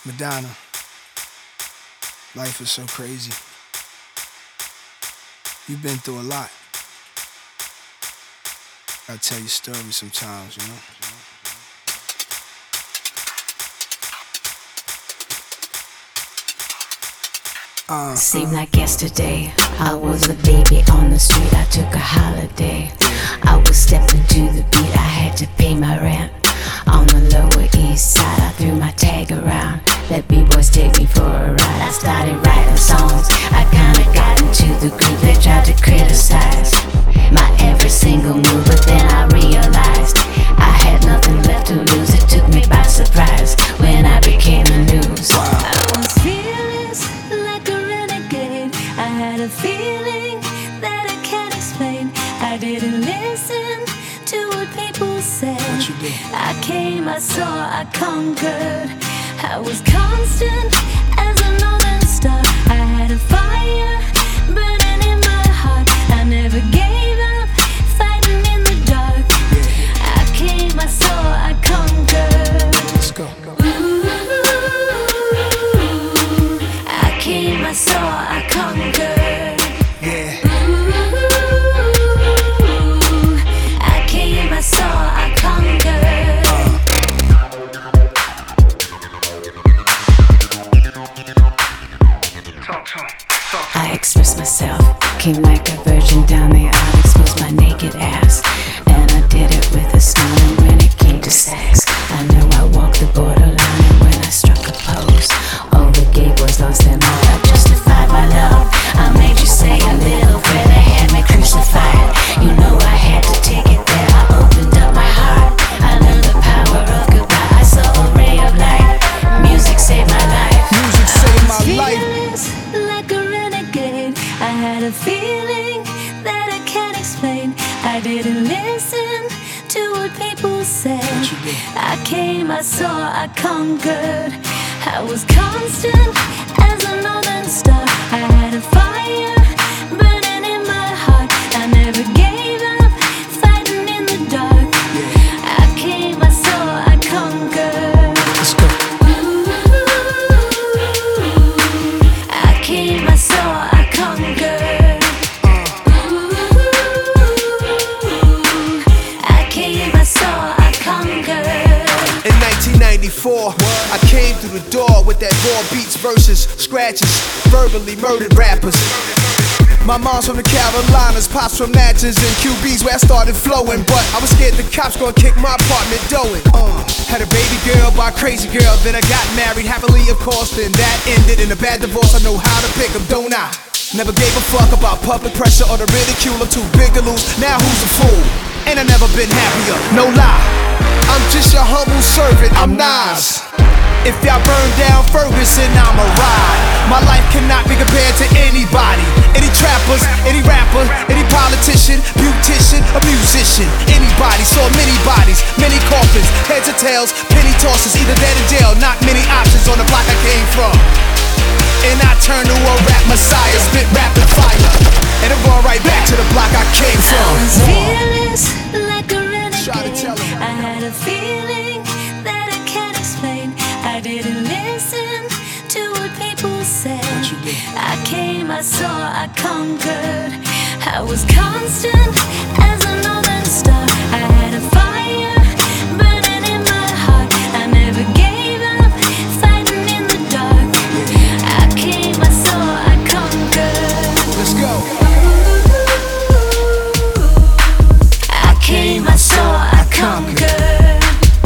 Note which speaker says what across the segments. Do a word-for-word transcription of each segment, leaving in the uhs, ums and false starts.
Speaker 1: Madonna, life is so crazy. You've been through a lot. I tell you stories sometimes, you know. Uh,
Speaker 2: Seemed like yesterday, I was a baby on the street. I took a holiday. I was stepping to the beat. I had to pay my rent. On the Lower East Side, I threw my tag around. Let B-boys take me for a ride. I started writing songs. I kinda got into the groove. They tried to criticize my every single move, but then I realized I had nothing left to lose. It took me by surprise when I became the news. I was fearless like a renegade. I had a feeling that I can't explain. I didn't listen to what people said.
Speaker 1: What you did?
Speaker 2: I came, I saw, I conquered. I was constant as a northern star. I had a fire burning in my heart. I never gave up, fighting in the dark. I came, I saw, I conquered.
Speaker 1: Let's go.
Speaker 2: Ooh, I came, I saw, I conquered.
Speaker 1: Yeah.
Speaker 2: Ooh, I came, I saw, I conquered. I expressed myself, came like a virgin down the aisle, exposed my naked ass, and I did it with a smile. And when it came to sex, I know I walked the borderline. And when I struck a pose, all the gay boys lost their mind. I justified my love. I made you say a little prayer. They had me crucified. You know I had to take it there. I opened up my heart. I learned the power of goodbye. I saw a ray of light. Music saved my life.
Speaker 1: Music saved my life.
Speaker 2: Like a renegade, I had a feeling that I can't explain. I didn't listen to what people said.
Speaker 1: What you did?
Speaker 2: I came, I saw, I conquered. I was constant as a northern star. I had a fire burning in my heart. I never gave up, fighting in the dark. I came, I saw, I conquered.
Speaker 1: Let's go.
Speaker 2: I came, I saw, I conquered. Ooh, I came, I saw, I conquered.
Speaker 1: In nineteen ninety-four, I came through the door with that raw beats, verses, scratches, verbally murdered rappers. My mom's from the Carolinas, pops from Natchez and Q B's where I started flowing. But I was scared the cops gonna kick my apartment door in. Uh, had a baby girl by a crazy girl, then I got married happily, of course. Then that ended in a bad divorce. I know how to pick 'em, don't I? Never gave a fuck about public pressure or the ridicule. I'm too big to lose. Now who's a fool? Ain't I never been happier? No lie. I'm just your humble servant. I'm Nas. If y'all burn down Ferguson, I'ma ride. My life cannot be compared to anybody. Any trappers, any rapper, any politician, beautician, a musician. Anybody, saw many bodies, many coffins, heads or tails, penny tosses, either dead or jail. Not many options on the block I came from. And I turned to a rap messiah, spit rapid fire, and I'm going right back to the block I came from.
Speaker 2: I was fearless like a
Speaker 1: Try to tell
Speaker 2: renegade.
Speaker 1: 'em.
Speaker 2: I had a feeling that I can't explain. I didn't listen to what people said.
Speaker 1: What you did?
Speaker 2: I came, I saw, I conquered. I was constant as a northern star. I had a fire burning in my heart. I never gave up, fighting in the dark. I came, I saw, I conquered.
Speaker 1: Let's go.
Speaker 2: I came, I saw, I conquered.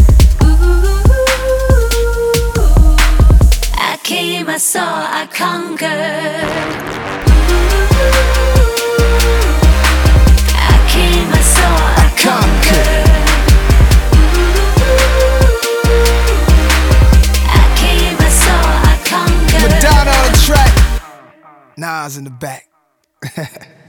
Speaker 2: I came, I saw, I conquered. I came, I saw, I conquered. I came, I saw, I conquered.
Speaker 1: Madonna on the track. Nas in the back.